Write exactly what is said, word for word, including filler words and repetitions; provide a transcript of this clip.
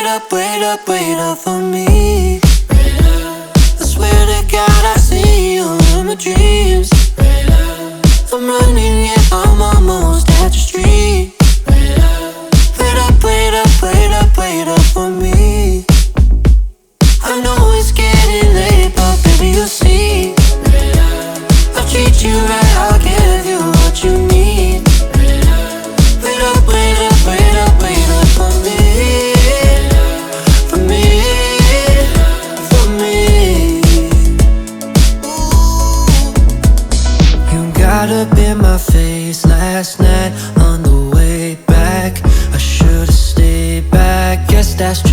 up, wait up, wait up for me. I swear to God I see you in my dreams. I'm running, yeah, I'm almost at the street. Wait up, wait up, wait up, wait up for me. I know it's getting late, but baby you'll see. I'll treat you right, I'll give you what you need. Wait up, wait up, wait up, wait up for me. For me, for me. You got up in my face last night on the way back. I should've stayed back, guess that's